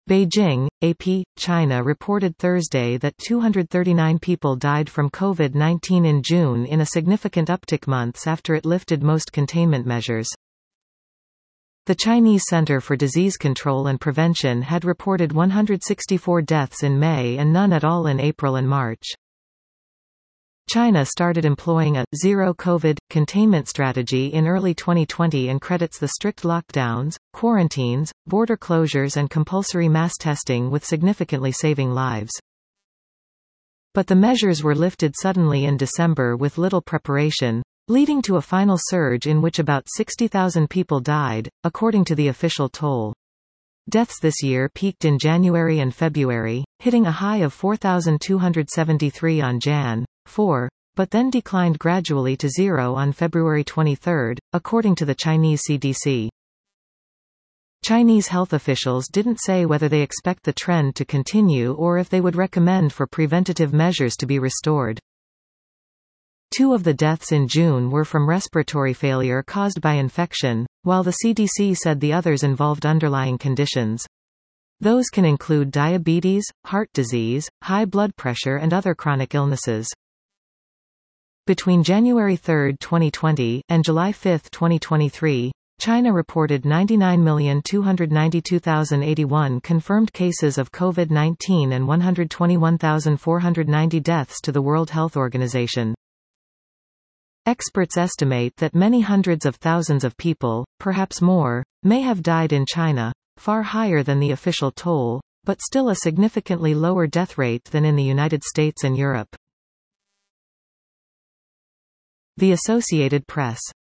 Beijing, AP, China reported Thursday that 239 people died from COVID-19 in June, in a significant uptick months after it lifted most containment measures. The Chinese Center for Disease Control and Prevention had reported 164 deaths in May and none at all in April and March. China started employing a zero-COVID containment strategy in early 2020 and credits the strict lockdowns, quarantines, border closures and compulsory mass testing with significantly saving lives. But the measures were lifted suddenly in December with little preparation, leading to a final surge in which about 60,000 people died, according to the official toll. Deaths this year peaked in January and February, hitting a high of 4,273 on Jan. 4, but then declined gradually to 0 on February 23, according to the Chinese CDC. Chinese health officials didn't say whether they expect the trend to continue or if they would recommend for preventative measures to be restored. 2 of the deaths in June were from respiratory failure caused by infection, while the CDC said the others involved underlying conditions. Those can include diabetes, heart disease, high blood pressure and other chronic illnesses. Between January 3, 2020, and July 5, 2023, China reported 99,292,081 confirmed cases of COVID-19 and 121,490 deaths to the World Health Organization. Experts estimate that many hundreds of thousands of people, perhaps more, may have died in China, far higher than the official toll, but still a significantly lower death rate than in the United States and Europe. The Associated Press